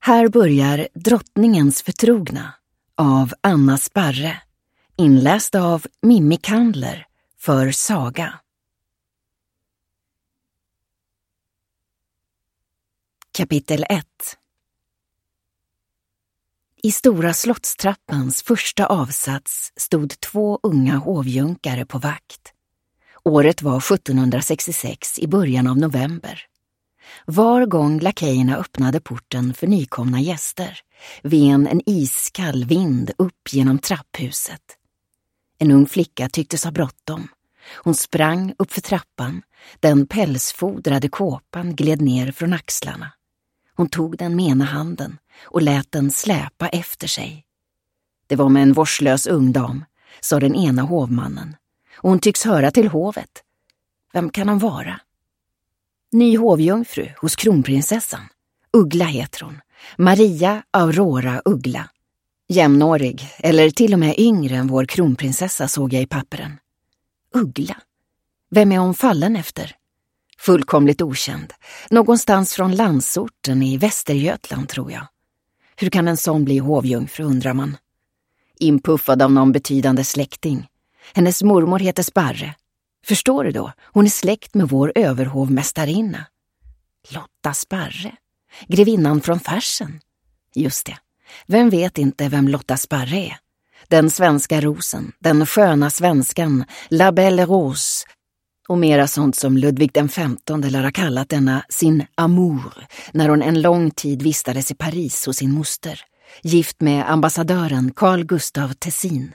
Här börjar Drottningens förtrogna av Anna Sparre, inläst av Mimmi Kandler för Saga. Kapitel 1. I stora slottstrappans första avsats stod 2 unga hovjunkare på vakt. Året var 1766 i början av november. Var gång lakejerna öppnade porten för nykomna gäster ven en iskall vind upp genom trapphuset. En ung flicka tycktes ha bråttom. Hon sprang upp för trappan. Den pälsfodrade kåpan gled ner från axlarna. Hon tog den med ena handen och lät den släpa efter sig. Det var med en vårdslös ung dam, sa den ena hovmannen. Och hon tycks höra till hovet. Vem kan hon vara? Ny hovjungfru hos kronprinsessan. Uggla heter hon. Maria Aurora Uggla. Jämnårig, eller till och med yngre än vår kronprinsessa såg jag i papperen. Uggla? Vem är hon fallen efter? Fullkomligt okänd. Någonstans från landsorten i Västergötland tror jag. Hur kan en sån bli hovjungfru undrar man. Inpuffad av någon betydande släkting. Hennes mormor heter Sparre. Förstår du då? Hon är släkt med vår överhovmästarinna. Lotta Sparre. Grevinnan från Färsen. Just det. Vem vet inte vem Lotta Sparre är? Den svenska rosen, den sköna svenskan, La Belle Rose. Och mera sånt som Ludvig den 15 lär ha kallat denna sin amour när hon en lång tid vistades i Paris hos sin moster, gift med ambassadören Carl Gustaf Tessin.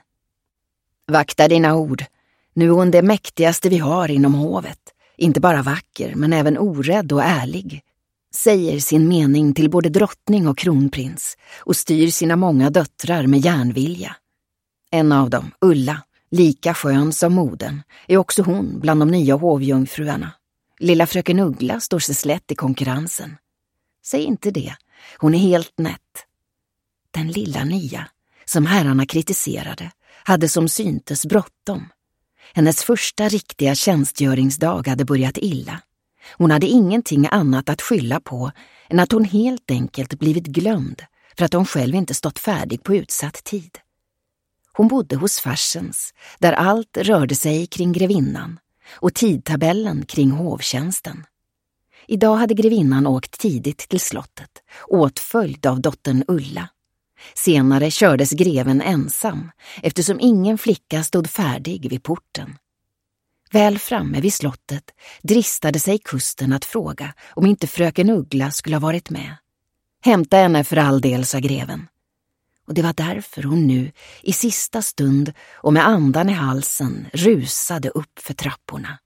Vakta dina ord. Nu är hon det mäktigaste vi har inom hovet. Inte bara vacker, men även orädd och ärlig. Säger sin mening till både drottning och kronprins och styr sina många döttrar med järnvilja. En av dem, Ulla, lika skön som modern, är också hon bland de nya hovjungfruarna. Lilla fröken Uggla står sig slätt i konkurrensen. Säg inte det, hon är helt nätt. Den lilla nya, som herrarna kritiserade, hade som syntes bråttom. Hennes första riktiga tjänstgöringsdag hade börjat illa. Hon hade ingenting annat att skylla på än att hon helt enkelt blivit glömd för att hon själv inte stått färdig på utsatt tid. Hon bodde hos Färsens, där allt rörde sig kring grevinnan och tidtabellen kring hovtjänsten. Idag hade grevinnan åkt tidigt till slottet, åtföljd av dottern Ulla. Senare kördes greven ensam eftersom ingen flicka stod färdig vid porten. Väl framme vid slottet dristade sig kusten att fråga om inte fröken Uggla skulle ha varit med. Hämta henne för all del, sa greven. Och det var därför hon nu i sista stund och med andan i halsen rusade upp för trapporna.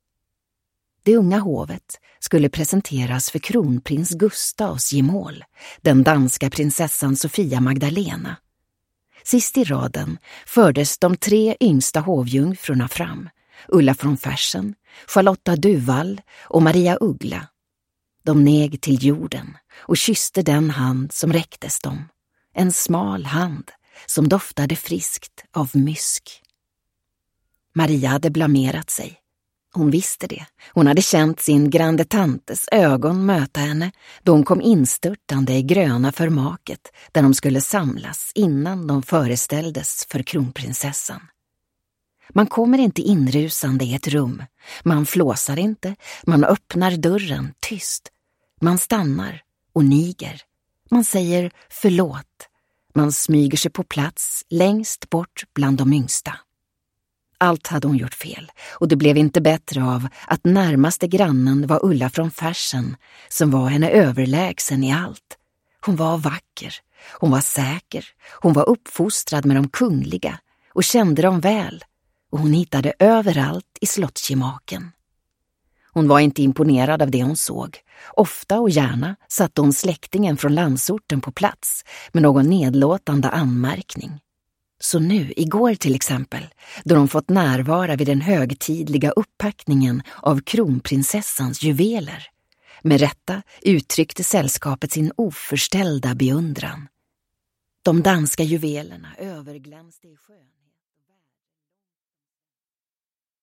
Det unga hovet skulle presenteras för kronprins Gustavs gemål, den danska prinsessan Sofia Magdalena. Sist i raden fördes de 3 yngsta hovjungfrurna fram, Ulla från Färsen, Charlotta Duvall och Maria Uggla. De neg till jorden och kysste den hand som räcktes dem. En smal hand som doftade friskt av mysk. Maria hade blamerat sig. Hon visste det. Hon hade känt sin grande tantes ögon möta henne då hon kom instörtande i gröna förmaket där de skulle samlas innan de föreställdes för kronprinsessan. Man kommer inte inrusande i ett rum. Man flåsar inte. Man öppnar dörren tyst. Man stannar och niger. Man säger förlåt. Man smyger sig på plats längst bort bland de yngsta. Allt hade hon gjort fel och det blev inte bättre av att närmaste grannen var Ulla från Färsen som var henne överlägsen i allt. Hon var vacker, hon var säker, hon var uppfostrad med de kungliga och kände dem väl och hon hittade överallt i slottsgemaken. Hon var inte imponerad av det hon såg. Ofta och gärna satte hon släktingen från landsorten på plats med någon nedlåtande anmärkning. Så nu, igår till exempel, då de fått närvara vid den högtidliga upppackningen av kronprinsessans juveler. Med rätta uttryckte sällskapet sin oförställda beundran. De danska juvelerna överglänste i sjön.